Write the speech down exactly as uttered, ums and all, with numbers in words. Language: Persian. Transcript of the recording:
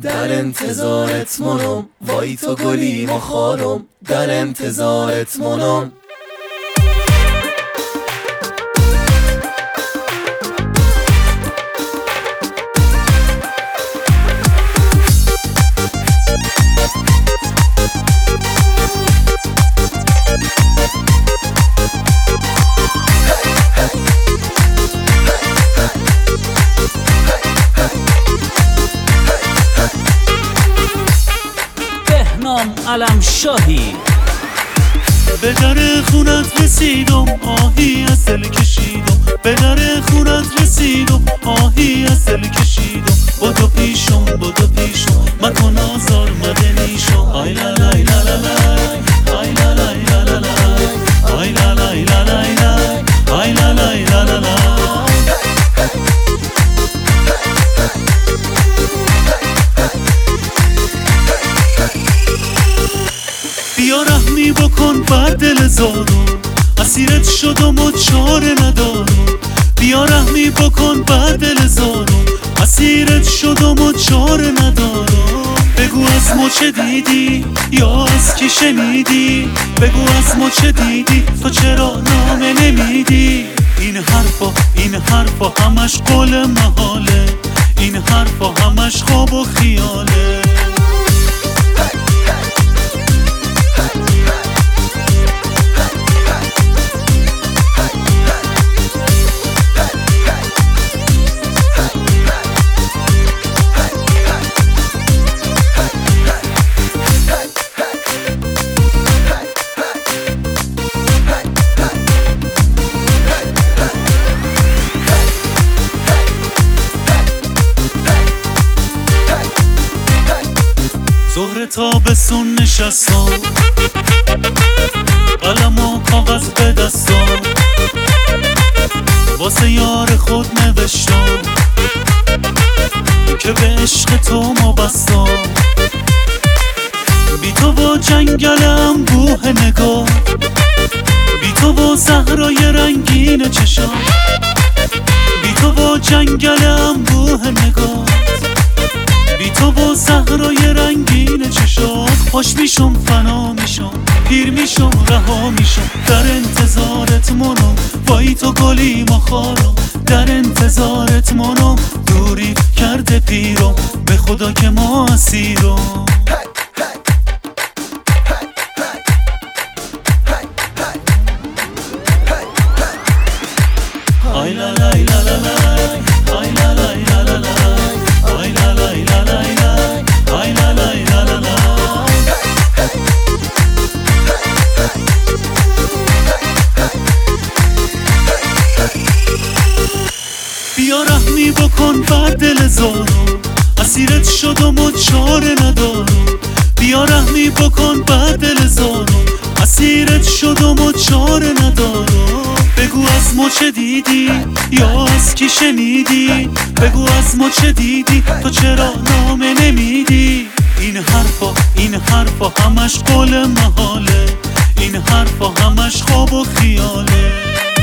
در انتظارت منم، وای تو گلی ما خارم، در انتظارت منم. علم شاهی به در خونت رسیدم، آهی از دل کشیدم. به در خونت رسیدم، آهی از دل کشیدم. بدو پیشم بدو پیشم، مکن آزار مدنی شو. آی لا لای لا لا لای، آی لا لای لا لا لای، آی لا لای لا لای لای، آی لا لای لا لا لای. بیا رحمی بکن بر دل زارم، اسیرت شدم و چاره ندارم. بیا رحمی بکن بر دل زارم، اسیرت شدم و چاره ندارم. بگو از ما چه دیدی یا از کی شنیدی، بگو از ما چه دیدی تو چرا نامه نمیدی. این حرفا این حرفا همش قول محاله، این حرفا همش خواب و خیاله. ظهر تابستون نشستم، قلم و کاغذ به دستم، واسه یار خود نوشتم که به عشق تو ما بستم. بی تو با جنگلم بوه نگاه، بی تو با صحرای رنگین چشم، بی تو با جنگلم بوه نگاه، بی تو با صحرای رنگین چشات. خوش میشم فنا میشم، پیر میشم رها میشم، در انتظارت منم، وای تو گلی ما خارم، در انتظارت منم. دوری کرده پیرم، به خدا که ما اسیرم. آی لا لای لا لا لای، آی لا لای لا لا لای، آی لا لای لا لای لای، آی لا لای لا لا لای. بیا رحمی بکن بر دل زارم، اسیرت شدم و چاره ندارم. بیا رحمی بکن بر دل زارم، اسیرت شدم و چاره ندارم. بگو از ما چه دیدی یا از کی شنیدی، بگو از ما چه دیدی تو چرا نامه نمیدی. این حرفا این حرفا همش قول محاله، این حرفا همش خواب و خیاله.